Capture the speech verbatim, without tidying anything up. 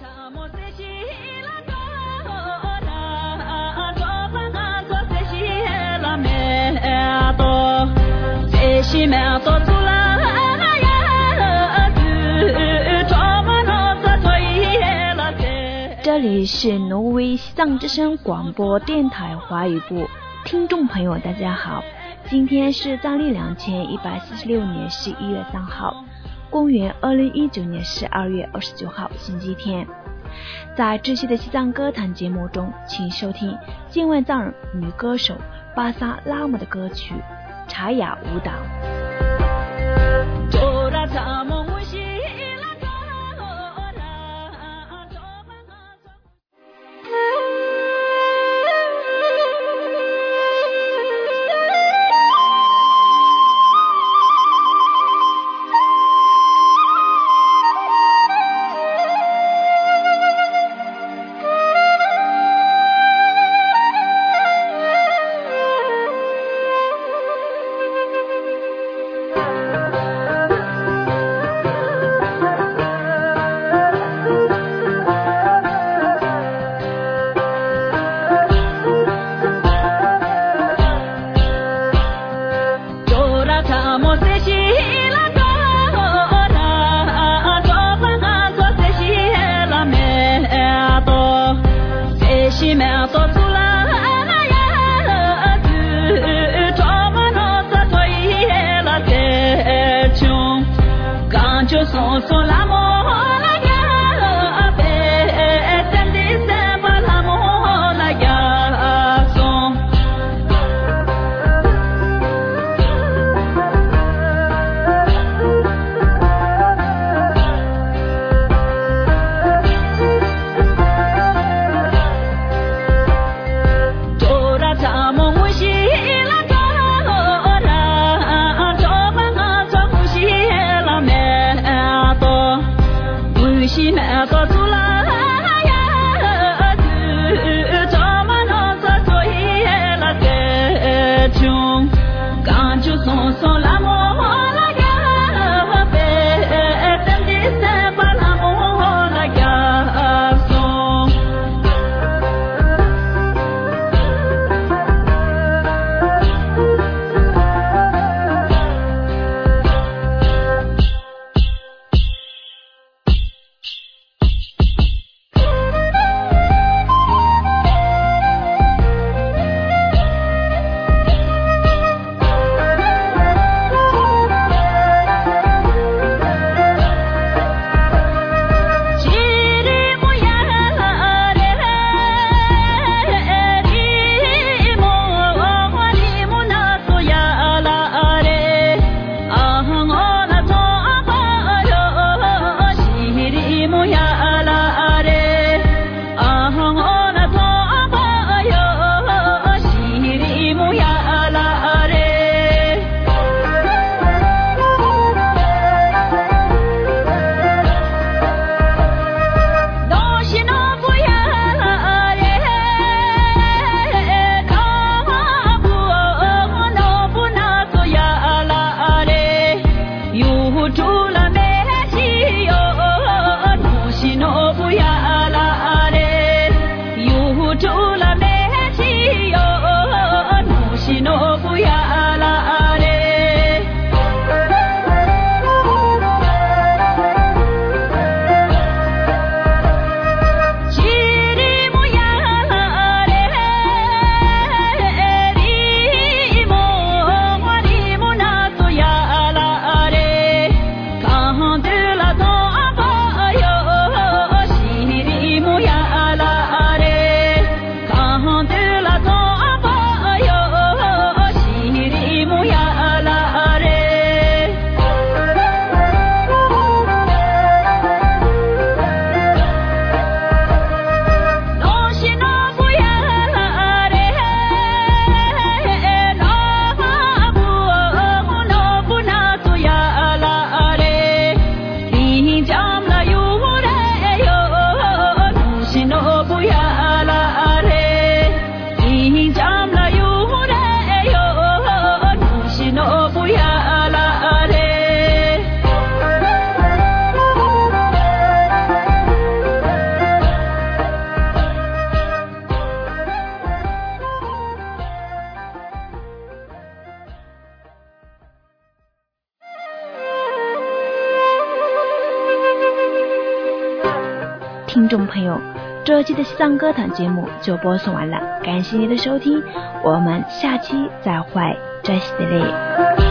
这里是挪威西藏之声广播电台华语部，听众朋友大家好，今天是藏历两千一百四十六年十一月三号，公元二零一九年十二月二十九号星期天。在这期的西藏歌坛节目中，请收听境外藏人女歌手巴萨拉姆的歌曲《茶雅舞蹈》。 听众朋友，这期的西藏歌坛节目就播送完了，感谢您的收听，我们下期再会，再见。